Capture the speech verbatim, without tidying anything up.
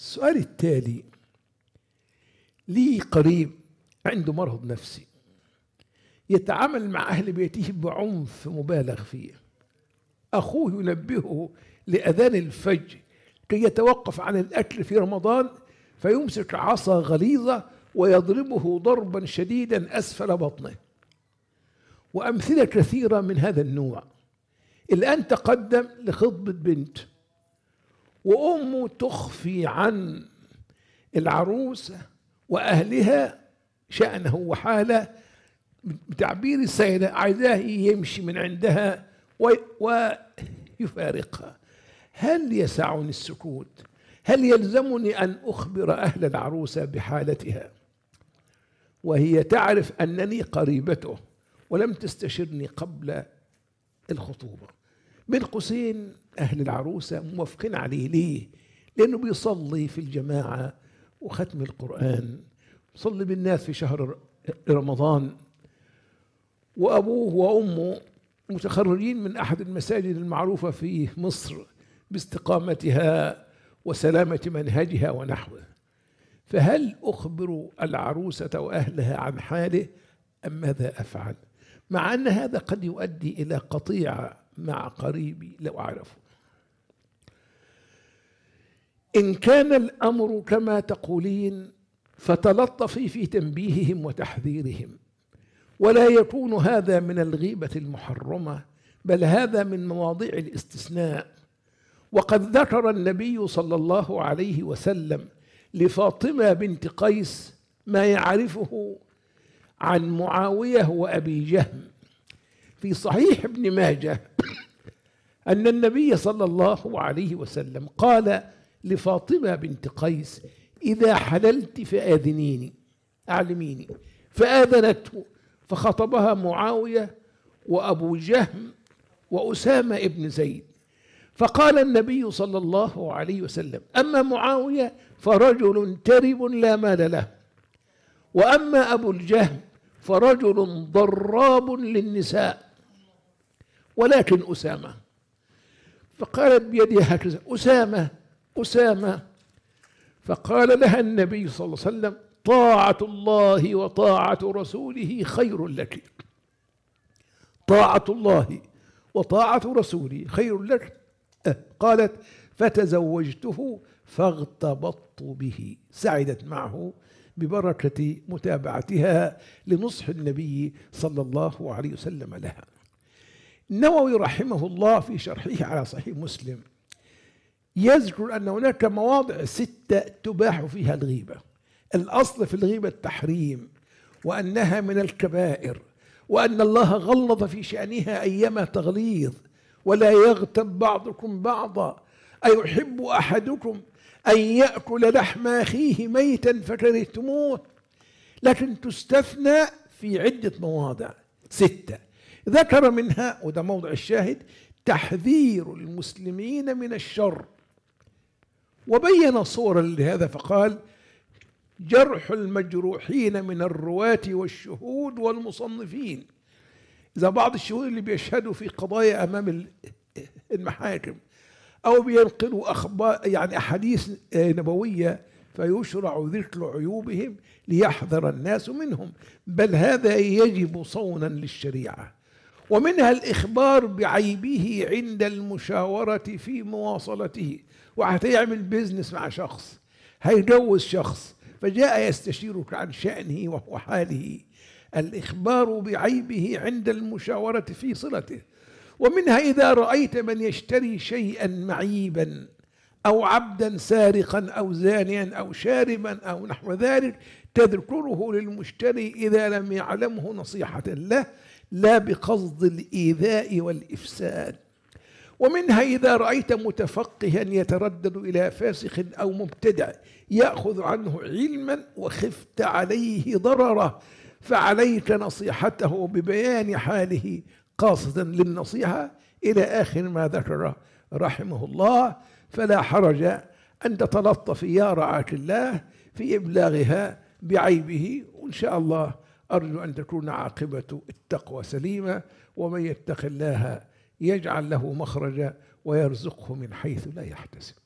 السؤال التالي: لي قريب عنده مرض نفسي، يتعامل مع أهل بيته بعنف مبالغ فيه. أخوه ينبهه لأذان الفجر كي يتوقف عن الأكل في رمضان، فيمسك عصا غليظة ويضربه ضربا شديدا أسفل بطنه، وأمثلة كثيرة من هذا النوع. الآن تقدم لخطبة بنت، وأمه تخفي عن العروس وأهلها شأنه وحاله، بتعبير السيدة عايزاه يمشي من عندها ويفارقها. هل يسعني السكوت؟ هل يلزمني أن أخبر أهل العروسة بحالتها وهي تعرف أنني قريبته ولم تستشرني قبل الخطوبة؟ بين قوسين أهل العروسة موافقين عليه. ليه؟ لأنه بيصلي في الجماعة وختم القرآن، يصلي بالناس في شهر رمضان، وأبوه وأمه متخرجين من أحد المساجد المعروفة في مصر باستقامتها وسلامة منهجها ونحوه. فهل أخبر العروسة وأهلها عن حاله أم ماذا أفعل؟ مع أن هذا قد يؤدي إلى قطيعة مع قريبي لو أعرفه. إن كان الأمر كما تقولين فتلطفي في تنبيههم وتحذيرهم، ولا يكون هذا من الغيبة المحرمة، بل هذا من مواضيع الاستثناء. وقد ذكر النبي صلى الله عليه وسلم لفاطمة بنت قيس ما يعرفه عن معاوية وأبي جهم في صحيح ابن ماجه، أن النبي صلى الله عليه وسلم قال لفاطمة بنت قيس: إذا حللت فآذنيني، أعلميني. فآذنته، فخطبها معاوية وأبو جهم وأسامة ابن زيد. فقال النبي صلى الله عليه وسلم: أما معاوية فرجل ترب لا مال له، وأما أبو الجهم فرجل ضراب للنساء، ولكن أسامة. فقالت بيدها هكذا: أسامة أسامة. فقال لها النبي صلى الله عليه وسلم: طاعة الله وطاعة رسوله خير لك. طاعة الله وطاعة رسوله خير لك. أه. قالت: فتزوجته فاغتبطت به، سعدت معه ببركة متابعتها لنصح النبي صلى الله عليه وسلم لها. النووي رحمه الله في شرحه على صحيح مسلم يذكر أن هناك مواضع ستة تباح فيها الغيبة. الأصل في الغيبة التحريم، وأنها من الكبائر، وأن الله غلظ في شأنها أيما تغليظ: ولا يغتب بعضكم بعضا، أيحب أحدكم أن يأكل لحم أخيه ميتا فكرهتموه. لكن تستثنى في عدة مواضع ستة ذكر منها، وده موضع الشاهد، تحذير المسلمين من الشر، وبين صورا لهذا فقال: جرح المجروحين من الرواة والشهود والمصنفين. إذا بعض الشهود اللي بيشهدوا في قضايا أمام المحاكم أو بينقلوا أخبار يعني أحاديث نبوية، فيشرع ذكر عيوبهم ليحذر الناس منهم، بل هذا يجب صونا للشريعة. ومنها الإخبار بعيبه عند المشاورة في مواصلته. واحد يعمل بيزنس مع شخص، هيجوز شخص، فجاء يستشيرك عن شأنه وحاله، الإخبار بعيبه عند المشاورة في صلته. ومنها إذا رأيت من يشتري شيئا معيبا أو عبدا سارقا أو زانيا أو شاربا أو نحو ذلك، تذكره للمشتري إذا لم يعلمه نصيحة له، لا بقصد الإيذاء والإفساد. ومنها إذا رأيت متفقها يتردد إلى فاسخ أو مبتدع يأخذ عنه علما وخفت عليه ضرره، فعليك نصيحته ببيان حاله قاصدا للنصيحة إلى آخر ما ذكر رحمه الله. فلا حرج أن تتلطف يا رعاة الله في إبلاغها بعيبه، وإن شاء الله أرجو أن تكون عاقبة التقوى سليمة. ومن يتق الله يجعل له مخرجا ويرزقه من حيث لا يحتسب.